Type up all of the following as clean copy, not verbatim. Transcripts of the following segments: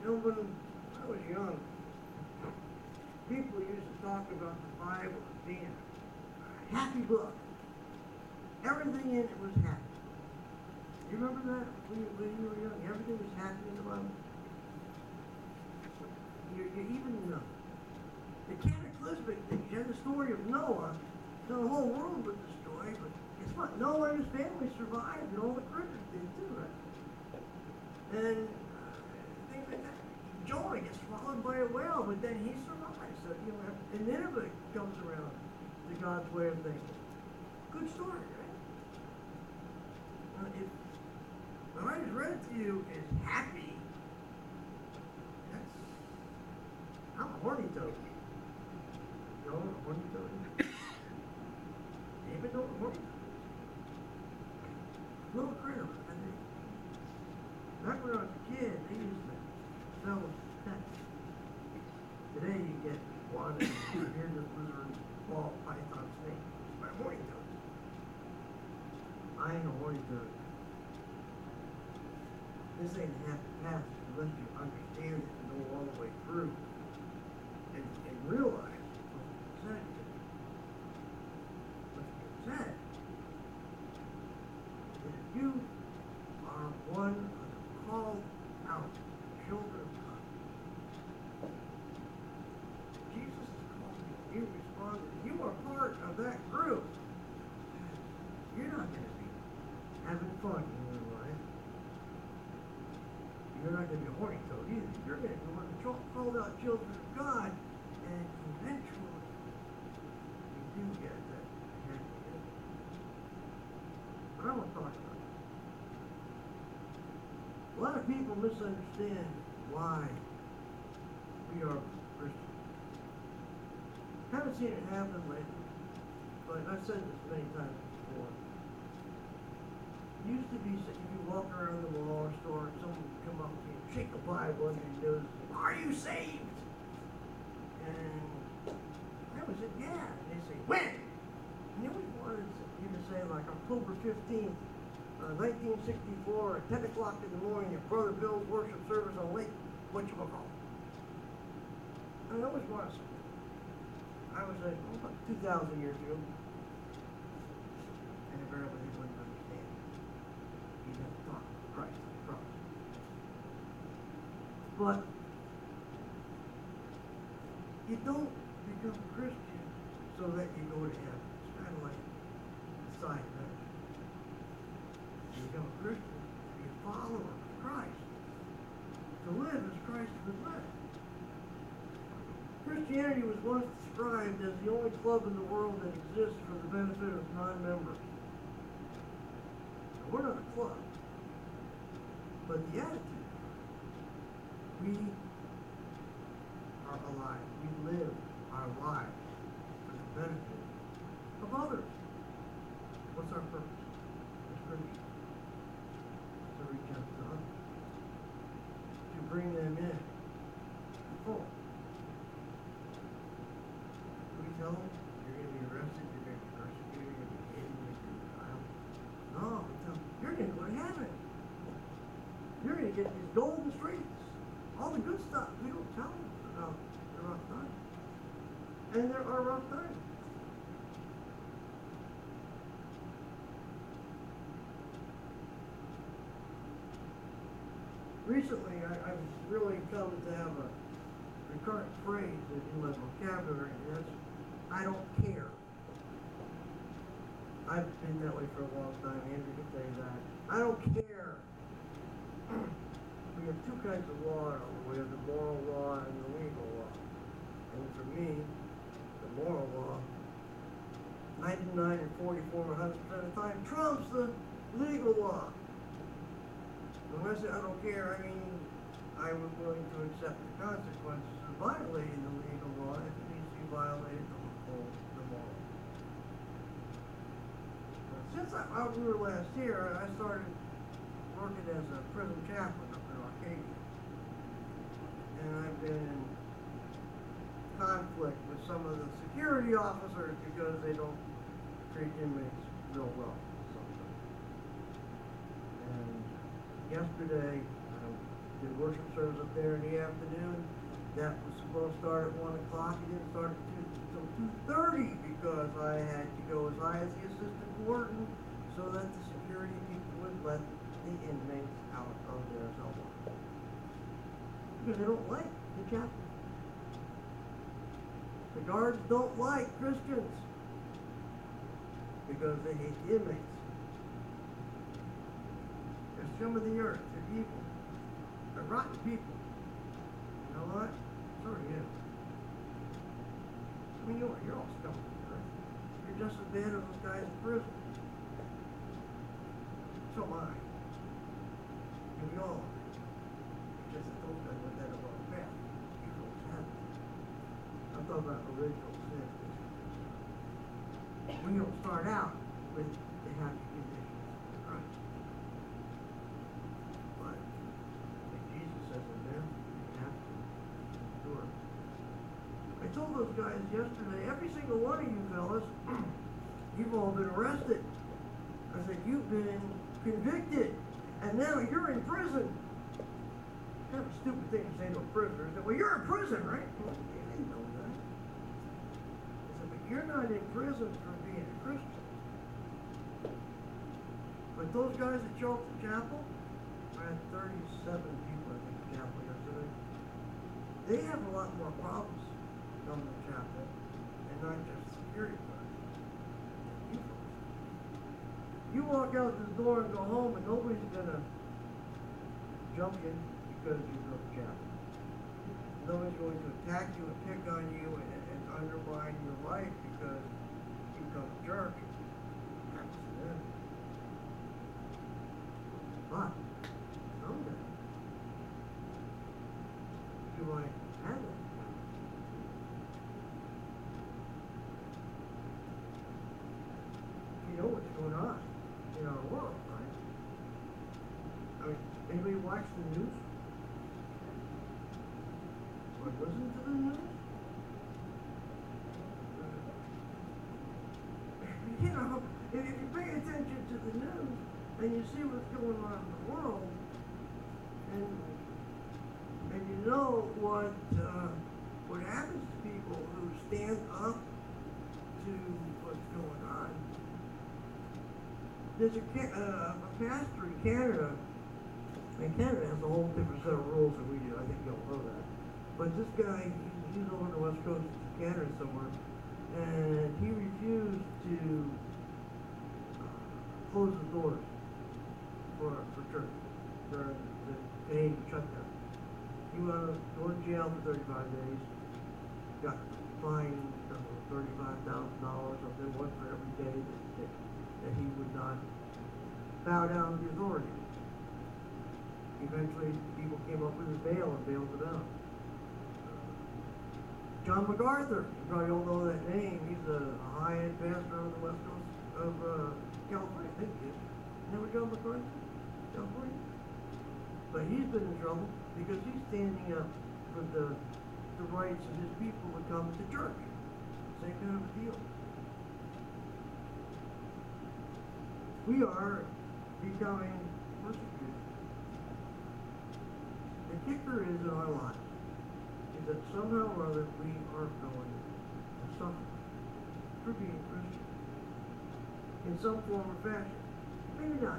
when I was young, people used to talk about the Bible as being a happy book. Everything in it was happy. You remember that when you were young? Everything was happy in the Bible. You even the cataclysmic things. You had the story of Noah. The whole world was destroyed, but guess what? Noah and his family survived, and all the critters did too, right? And things like that. Jonah gets swallowed by a whale, but then he survives. So, and Nineveh comes around to God's way of thinking. Good story, right? If what I just read to you is happy, I'm a horny toad. You know what a horny toad is? Anybody know what a horny toad is? Little critter, I think. Back when I was a kid, they used to sell them pets. Today you get one, here's a lizard, ball, python, snake. It's my horny toad. I ain't a horny toad. This ain't a happy path unless you understand it and go all the way through and realize what's said. What's said is you are one of the called out children of God. Jesus is calling you. You responded. You are part of that group. You're not going to be having fun in your life. You're not going to be a horny toad either. You're going to be one of the called out children of God, and eventually you do get that happy ending. But I want to talk about it. A lot of people misunderstand why we are Christians. Haven't seen it happen lately, but I've said this many times before. It used to be if you walk around the mall or store and someone would come up to you and shake a Bible under your nose, are you saved? And I would say, yeah. And they say, when? And they always wanted you to say, like, October 15th, 1964, at 10 o'clock in the morning at Brother Bill's worship service on Lake whatchamacallit. And I always wanted something. I was like, about 2,000 years ago. And apparently they wouldn't understand. You have to talk to Christ on the cross. But you don't become a Christian so that you go to heaven. It's kind of like a side note. You become a Christian to be a follower of Christ. To live as Christ would live. Christianity was once described as the only club in the world that exists for the benefit of non-members. Now, we're not a club, but the attitude, we are alive. We live our lives for the benefit of others. What's our purpose as Christians? To reach out to others, to bring them in to full. We tell them you're going to be arrested, you're going to be persecuted, you're going to be hated, you're going to be trial. No, we tell them you're going to go to heaven. You're going to get these golden streets, all the good stuff. We don't tell them about the rough times. And there are rough times. Recently, I've really come to have a recurrent phrase in my vocabulary, and that's, I don't care. I've been that way for a long time. Andrew can tell you that. I don't care. We have two kinds of law. We have the moral law and the legal law. And for me, the moral law, 99 and 44 100% of the time, trumps the legal law. When I say I don't care, I mean I was willing to accept the consequences of violating the legal law if it means you violated the moral. Since we were last here, I started working as a prison chaplain up in Arcadia. And I've been in conflict with some of the security officers because they don't treat inmates real well sometimes. And yesterday, I did worship service up there in the afternoon. That was supposed to start at 1 o'clock. It didn't start until 2:30 because I had to go as high as the assistant warden so that the security people would let the inmates out of their cell block. Because they don't like the chapel. The guards don't like Christians because they hate the inmates. They're scum of the earth. They're evil. They're rotten people. You know what? So are you. I mean, you're all scum of the earth. You're just as bad as those guys in prison. So am I. And we all are. Just that those guys went that along the path. You folks haven't. I'm talking about original sin. We don't start out with the happy conditions, right? But if Jesus says in there, you have to endure. I told those guys yesterday, every single one of you fellas, you've all been arrested. I said, you've been convicted, and now you're in prison. Kind of a stupid thing to say to a prisoner. I said, well, you're in prison, right? Well, they didn't know that. I said, but you're not in prison for being a Christian. But those guys that show up to chapel, I had 37 people I think at chapel yesterday. They have a lot more problems coming to chapel, and not just security guards. You folks. You walk out this door and go home, and nobody's gonna jump you because you go to chapel. Nobody's going to attack you and pick on you and undermine your life because you come to church. Happens to them. But someday you might have it. You know what's going on in our world, right? I mean, anybody watch the news? Or listen to the news? You know, if you pay attention to the news and you see what's going on in the world, and you know what happens to people who stand up to what's going on. There's a pastor in Canada, and Canada has a whole different set of rules than we do. I think you'll know that. But this guy, he's over on the west coast of Canada somewhere, and he refused to close the doors for church during the Canadian shutdown. He went to jail for 35 days, got fined $35,000 something, one for every day that he would not bow down to the authority. Eventually, people came up with his bail and bailed him out. John MacArthur, you probably all know that name. He's a high-end pastor on the west coast of California, I think he is. Never John MacArthur? California? But he's been in trouble because he's standing up for the rights of his people to come to church. Same kind of a deal. We are becoming persecuted. The kicker is in our lives is that somehow or other we are going to suffer for being Christian in some form or fashion. Maybe not.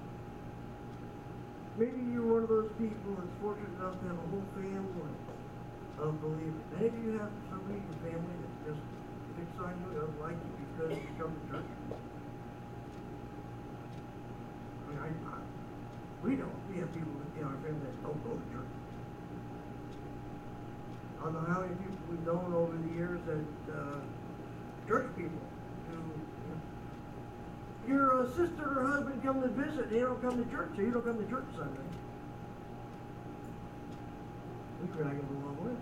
Maybe you're one of those people that's fortunate enough to have a whole family of believers. Many of you have somebody in your family that just picks on you, doesn't like you because you come to church. I mean, we don't. We have people in our family that don't go to church. I don't know how many people we've known over the years that church people who, your sister or husband come to visit, they don't come to church, so you don't come to church Sunday. We drag them along with.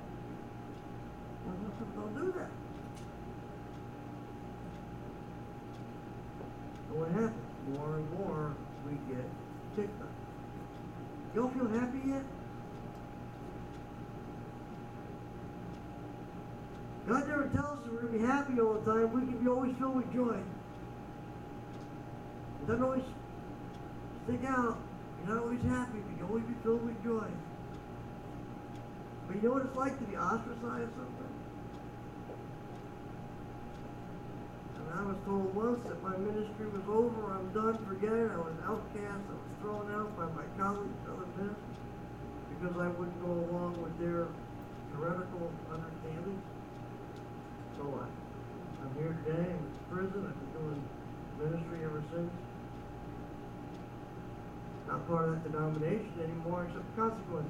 Don't do that. And what happens? More and more we get kicked up. Y'all feel happy yet? God never tells us we're going to be happy all the time. We can be always filled with joy. It doesn't always stick out. You're not always happy, but you You'll always be filled with joy. But you know what it's like to be ostracized sometimes? And I was told once that my ministry was over, I'm done, forget it. I was outcast, I was thrown out by my colleagues, other ministers, because I wouldn't go along with their heretical understandings. So what? I'm here today, I'm in prison, I've been doing ministry ever since. Not part of that denomination anymore, except consequences.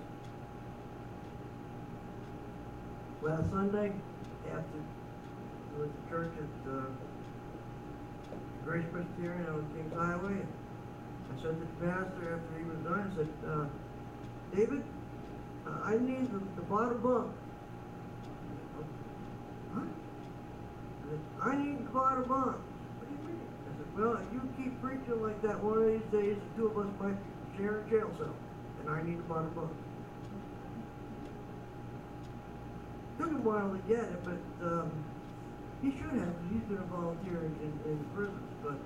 Last Sunday, after I was at church at Grace Presbyterian on Kings Highway, and I said to the pastor after he was done, I said, David, I need the bottom bunk. Huh? I said, I need the bottom bunk. What do you mean? I said, well, if you keep preaching like that, one of these days the two of us might share a jail cell, and I need the bottom bunk. Took him a while to get it, but he should have, because he's been a volunteer in prisons. But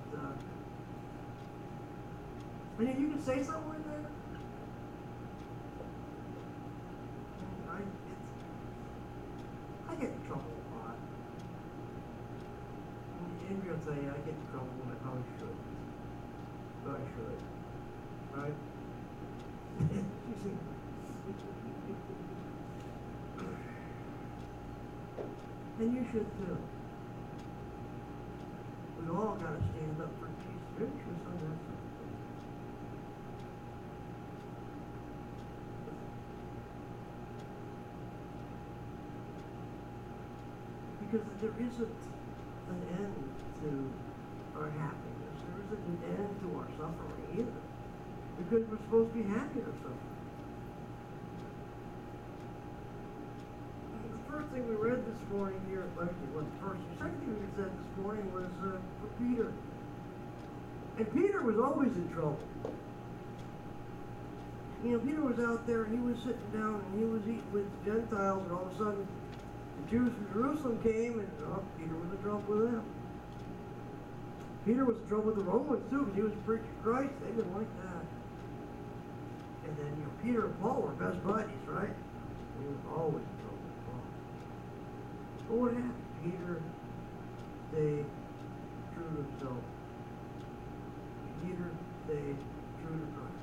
I mean, you can say something like that. I get in trouble a lot. And you're gonna say I get in trouble when I probably should, but I should, right? You see. And you should too. We all got to stand up for Jesus. Scripture says that. Because there isn't an end to our happiness. There isn't an end to our suffering either. Because we're supposed to be happy or suffering. The first thing we read this morning here, actually wasn't the first. The second thing we said this morning was for Peter. And Peter was always in trouble. You know, Peter was out there and he was sitting down and he was eating with the Gentiles, and all of a sudden the Jews from Jerusalem came, and Peter was in trouble with them. Peter was in trouble with the Romans too, because he was preaching Christ. They didn't like that. And then, you know, Peter and Paul were best buddies, right? He was always in trouble with Paul. But what happened? Peter stayed true to himself. Peter stayed true to Christ.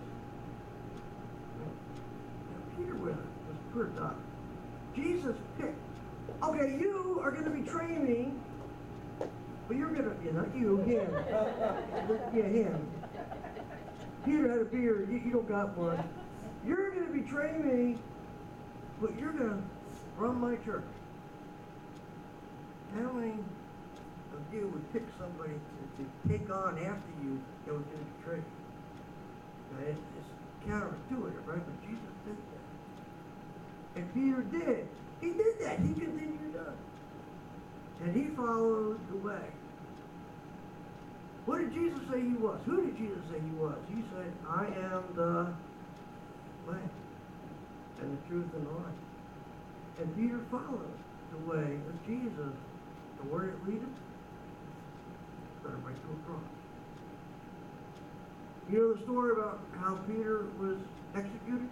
Now, Peter was pure duck. Jesus picked, okay, you are going to betray me, but you're going to, not you, him. Yeah, him. Peter had a beard, you don't got one. You're going to betray me, but you're going to run my church. How many of you would pick somebody to take on after you that was going to betray you? Now, it's counterintuitive, right? But Jesus did that. And Peter did. He did that. He continued on. And he followed the way. What did Jesus say he was? Who did Jesus say he was? He said, I am the way and the truth and the life. And Peter followed the way of Jesus. And where did it lead him? Led him right to a cross. You know the story about how Peter was executed?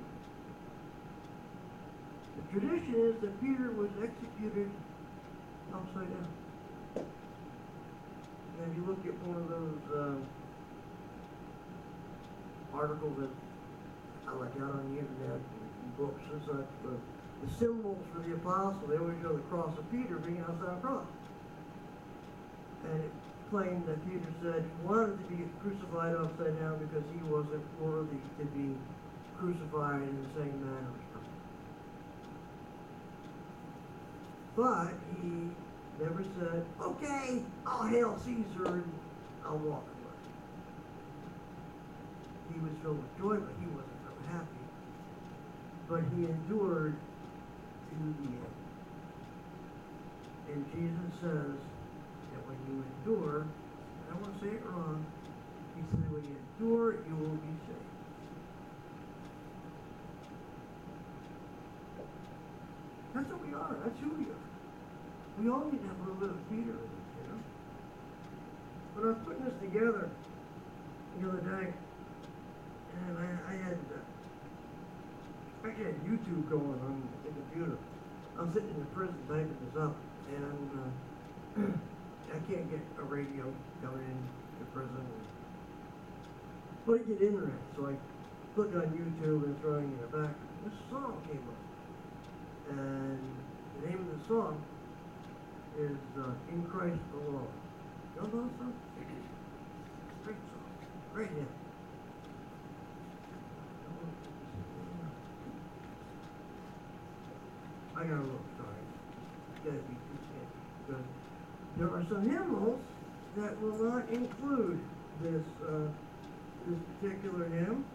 The tradition is that Peter was executed upside down. And if you look at one of those articles that I like out on the internet, books and such, the symbols for the apostle, they always show the cross of Peter being outside a cross. And it claimed that Peter said he wanted to be crucified upside down because he wasn't worthy to be crucified in the same manner as Christ. But he never said, okay, I'll hail Caesar and I'll walk away. He was filled with joy, but he wasn't so happy. But he endured to the end. And Jesus says that when you endure, and I don't want to say it wrong, he said when you endure, you will be saved. That's what we are. That's who we are. We all need to have a little bit of Peter in us, you know. When I was putting this together the other day, and I had actually had YouTube going on the computer. I'm sitting in the prison typing this up, and I can't get a radio coming in to prison. But I get internet, so I click on YouTube and it's running in the back. This song came up. And the name of the song is In Christ Alone. You know that song? Great song. Great hit. I gotta look, sorry. It's gotta be because there are some hymnals that will not include this this particular hymn.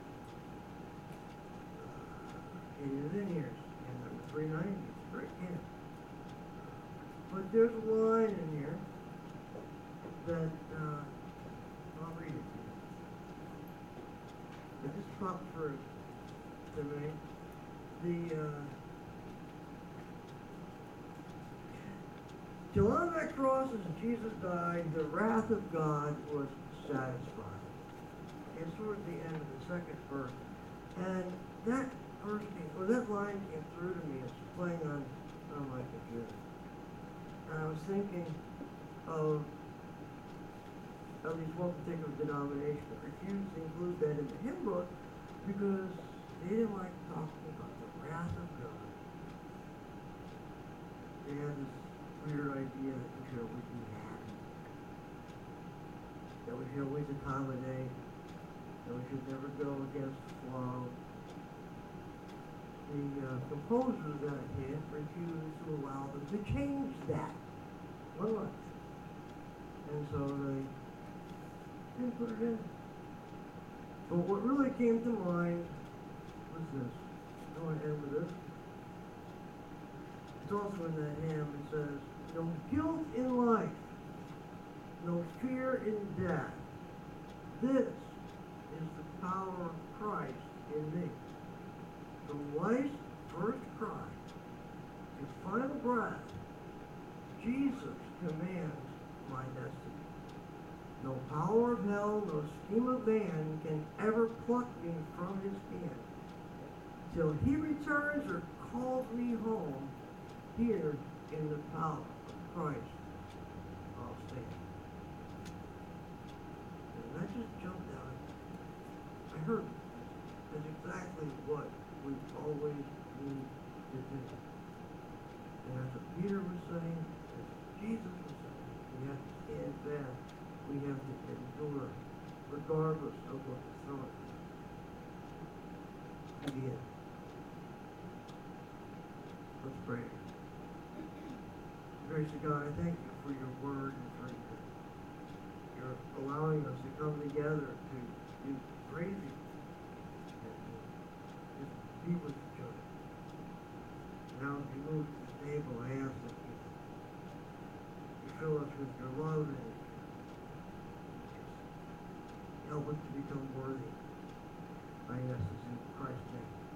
It is in here, and number 390. It's great hymn. But there's a line in here that I'll read it to you. It just popped through to me. Till on that cross as Jesus died, the wrath of God was satisfied. It's towards the end of the second verse. And that verse that line came through to me. It's playing on my computer. And I was thinking of at least one particular denomination that refused to include that in the hymn book because they didn't like talking about the wrath of God. They had this weird idea that we should always be happy, that we should always accommodate, that we should never go against the flow. The composers of that hymn refused to allow them to change that one line. And so they didn't put it in. But what really came to mind was this. I want to end with this. It's also in that hymn. It says, no guilt in life, no fear in death. This is the power of Christ in me. From life's first cry to final breath, Jesus commands my destiny. No power of hell, no scheme of man can ever pluck me from his hand. Till he returns or calls me home, here in the power of Christ, I'll stand. And that just jumped out. I heard that's exactly what we always need to do. And that's what Peter was saying, as Jesus was saying, we have to stand fast. We have to endure, regardless of what the thought is. Again. Let's pray. Grace of God, I thank you for your word and for your allowing us to come together to praise you and to just be with each other. Now as we move to the table, I ask that you fill us with your love and help us to become worthy. I ask this in Christ's name.